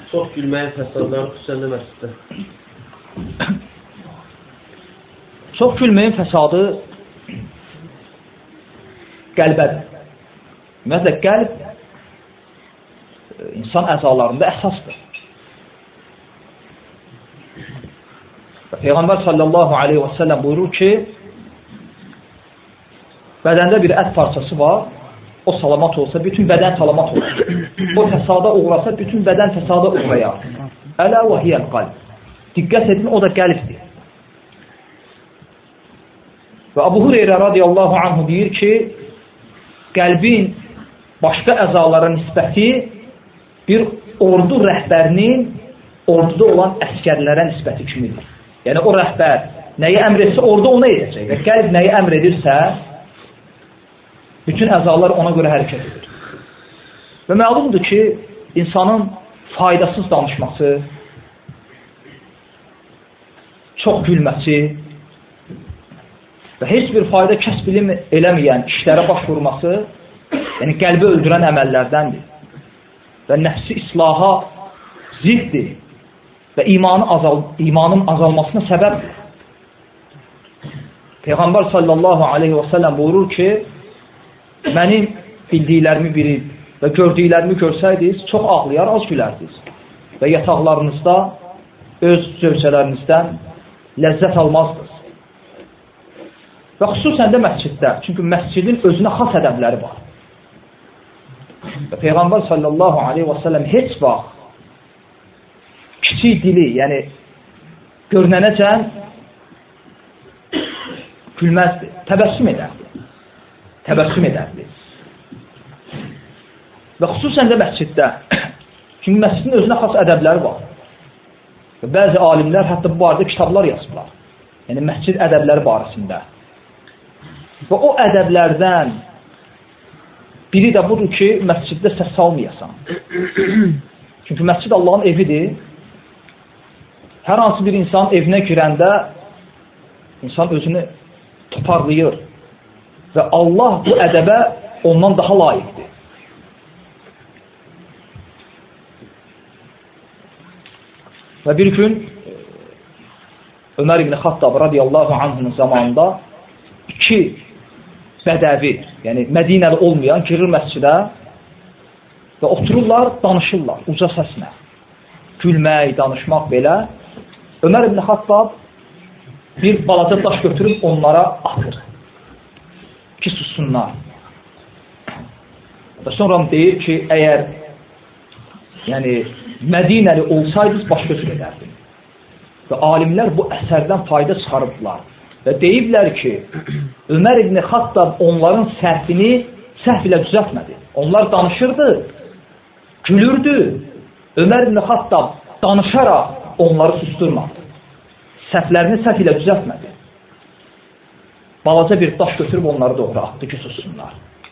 Çox gülməyin fəsadları xüsusən də məsciddə. Çox gülməyin fəsadı qəlbədir. Ümumiyyətlə, qəlb insan əzalarında əsasdır. Peyğəmbər sallallahu aleyhi və səlləm buyurur ki, bədəndə bir ət parçası var, o salamat olsa, bütün bədən salamat olur. O fəsada uğrasa, bütün bədən fəsada uğrayar. Ələ və hiyəl qalb. Diqqət edin, o da qəlbdir. Və Əbu Hüreyrə radiyallahu anhu deyir ki, qəlbin başqa əzalara nisbəti bir ordu rəhbərinin orduda olan əskərlərə nisbəti kimidir. Yəni, o rəhbər nəyə əmr etsə, orada ona edəcək. Və qəlb nəyə əmr edirsə, bütün əzalar ona görə hərəkət edir. Və məlumdur ki, insanın faydasız danışması, çox gülməsi və heç bir fayda kəsb eləməyən işlərə baş vurması, yəni qəlbi öldürən əməllərdəndir. Və nəfsi islaha ziddir və imanın azalmasına səbəbdir. Peyğəmbər sallallahu aleyhi və səlləm buyurur ki, mənim bildiklərimi bilib və gördüklərimi görsəydiniz, çox ağlayar, az gülərdiniz və yataqlarınızda öz zövcələrinizdən ləzzət almazdınız. Və xüsusən də məsciddə, çünki məscidin özünə xas ədəbləri var. Və Peyğəmbər sallallahu aleyhi və səlləm heç vaxt kiçik dili, yəni görünənəcən gülməzdir, təbəssüm edərdi. Təbəssüm edərdi. Və xüsusən də məsciddə, çünki məscidin özünə xas ədəbləri var. Və bəzi alimlər hətta bu barədə kitablar yazıblar. Yəni məscid ədəbləri barəsində. Və o ədəblərdən biri də budur ki, məsciddə səs salmayasan. Çünki məscid Allahın evidir. Hər hansı bir insan evinə girəndə insan özünü toparlayır. Və Allah bu ədəbə ondan daha layiqdir. Və bir gün Ömər ibn Xattab radiyallahu anhının zamanında iki bədəvi, yəni Mədinəli olmayan girir məscidə və otururlar, danışırlar uca səslə. Gülmək, danışmaq belə. Ömər ibn Xattab bir balaca daş götürüb onlara atır ki, sussunlar. Və sonra deyir ki, əgər yəni Mədinəli olsaydınız, başqa cür edərdim. Və alimlər bu əsərdən fayda çıxarıblar. Və deyiblər ki, Ömər ibn Xattab onların səhvini səhv ilə düzəltmədi. Onlar danışırdı, gülürdü. Ömər ibn Xattab danışaraq onları susturmadı. Səhvlərini səhv ilə düzəltmədi. Balaca bir daş götürüb onları doğru atdı ki, sussunlar.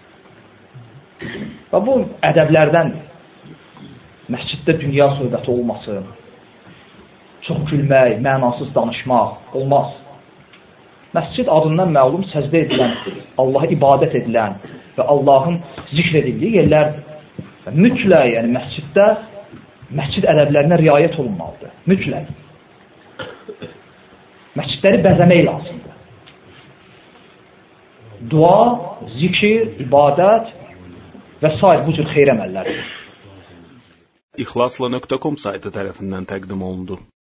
Və bu ədəblərdəndir. Məsciddə dünya söhbəti olmasın, çox gülmək, mənasız danışmaq olmaz. Məscid adından məlum səcdə edilən, Allaha ibadət edilən və Allahın zikr edildiyi yerlərdir. Və mütləq, yəni məsciddə məscid ədəblərinə riayət olunmalıdır. Mütləq. Məscidləri bəzəmək lazımdır. Dua, zikir, ibadət və s. bu cür xeyr əməllərdir. İhlasla.com saytı tərəfindən təqdim olundu.